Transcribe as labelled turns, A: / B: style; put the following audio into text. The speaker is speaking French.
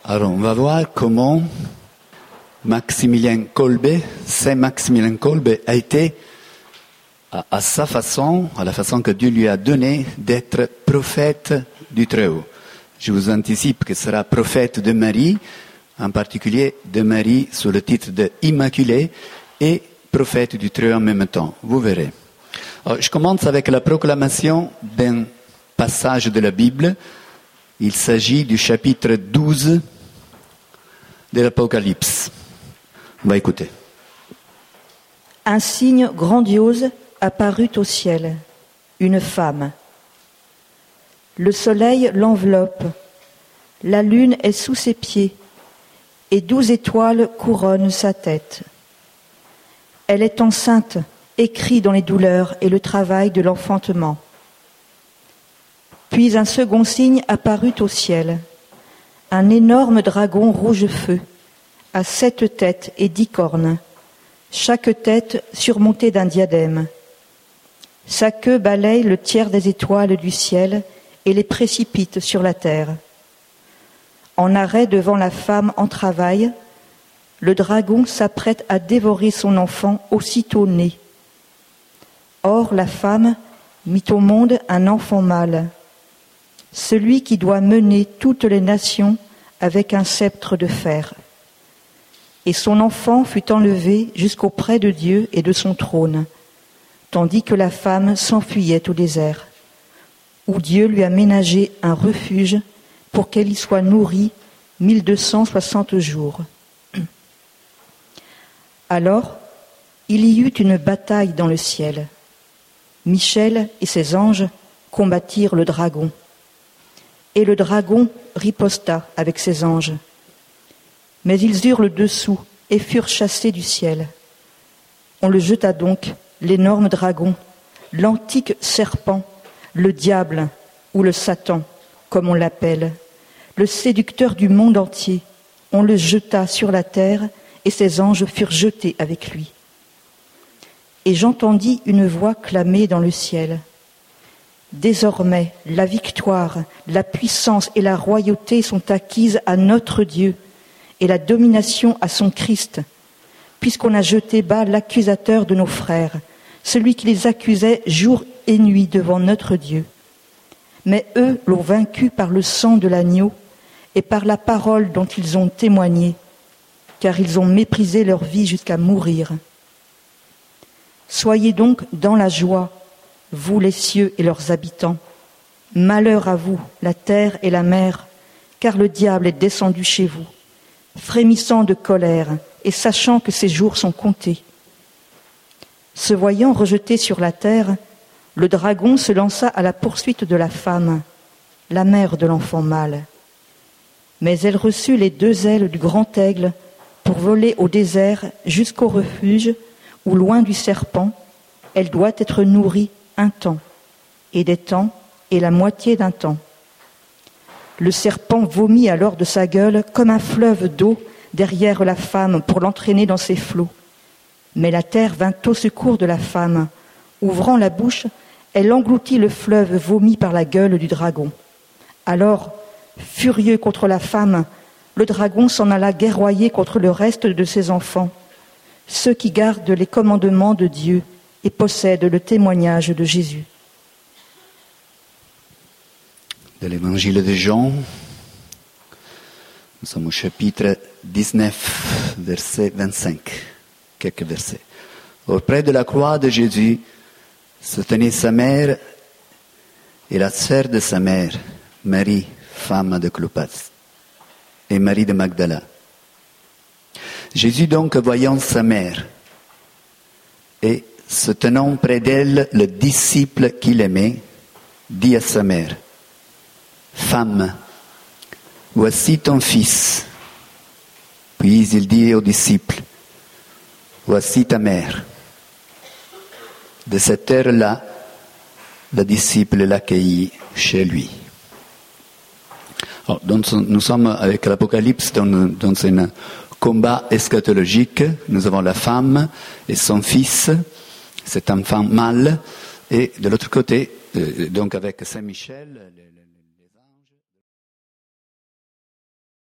A: Alors, on va voir comment Maximilien Kolbe, Saint Maximilien Kolbe, a été, à sa façon, à la façon que Dieu lui a donné, d'être prophète du Très-Haut. Je vous anticipe que ce sera prophète de Marie, en particulier de Marie sous le titre de Immaculée, et prophète du Très-Haut en même temps. Vous verrez. Alors, je commence avec la proclamation d'un passage de la Bible. Il s'agit du chapitre 12 de l'Apocalypse. On va écouter.
B: Un signe grandiose apparut au ciel, une femme. Le soleil l'enveloppe, la lune est sous ses pieds, et 12 étoiles couronnent sa tête. Elle est enceinte et crie dans les douleurs et le travail de l'enfantement. Puis un second signe apparut au ciel, un énorme dragon rouge-feu, à 7 têtes et 10 cornes, chaque tête surmontée d'un diadème. Sa queue balaye le tiers des étoiles du ciel et les précipite sur la terre. En arrêt devant la femme en travail, le dragon s'apprête à dévorer son enfant aussitôt né. Or la femme mit au monde un enfant mâle, celui qui doit mener toutes les nations avec un sceptre de fer. Et son enfant fut enlevé jusqu'auprès de Dieu et de son trône, tandis que la femme s'enfuyait au désert, où Dieu lui a ménagé un refuge pour qu'elle y soit nourrie 1260 jours. Alors, il y eut une bataille dans le ciel. Michel et ses anges combattirent le dragon. Et le dragon riposta avec ses anges. Mais ils eurent le dessous et furent chassés du ciel. On le jeta donc, l'énorme dragon, l'antique serpent, le diable ou le Satan, comme on l'appelle, le séducteur du monde entier. On le jeta sur la terre et ses anges furent jetés avec lui. Et j'entendis une voix clamer dans le ciel. Désormais, la victoire, la puissance et la royauté sont acquises à notre Dieu et la domination à son Christ, puisqu'on a jeté bas l'accusateur de nos frères, celui qui les accusait jour et nuit devant notre Dieu. Mais eux l'ont vaincu par le sang de l'agneau et par la parole dont ils ont témoigné, car ils ont méprisé leur vie jusqu'à mourir. Soyez donc dans la joie, vous les cieux et leurs habitants. Malheur à vous, la terre et la mer, car le diable est descendu chez vous, frémissant de colère et sachant que ses jours sont comptés. Se voyant rejeté sur la terre, le dragon se lança à la poursuite de la femme, la mère de l'enfant mâle. Mais elle reçut les 2 ailes du grand aigle pour voler au désert jusqu'au refuge où, loin du serpent, elle doit être nourrie un temps, et des temps, et la moitié d'un temps. Le serpent vomit alors de sa gueule comme un fleuve d'eau derrière la femme pour l'entraîner dans ses flots. Mais la terre vint au secours de la femme. Ouvrant la bouche, elle engloutit le fleuve vomi par la gueule du dragon. Alors, furieux contre la femme, le dragon s'en alla guerroyer contre le reste de ses enfants, ceux qui gardent les commandements de Dieu et possèdent le témoignage de Jésus.
A: De l'évangile de Jean, nous sommes au chapitre 19, verset 25, quelques versets. Auprès de la croix de Jésus se tenait sa mère et la sœur de sa mère, Marie, femme de Clopas, et Marie de Magdala. Jésus donc, voyant sa mère et se tenant près d'elle le disciple qu'il aimait, dit à sa mère, « Femme, voici ton fils. » Puis il dit au disciple, « Voici ta mère. » De cette heure-là, le disciple l'accueillit chez lui. Alors, donc, nous sommes avec l'Apocalypse dans un combat eschatologique. Nous avons la femme et son fils, cet enfant mâle, et de l'autre côté, donc avec Saint Michel,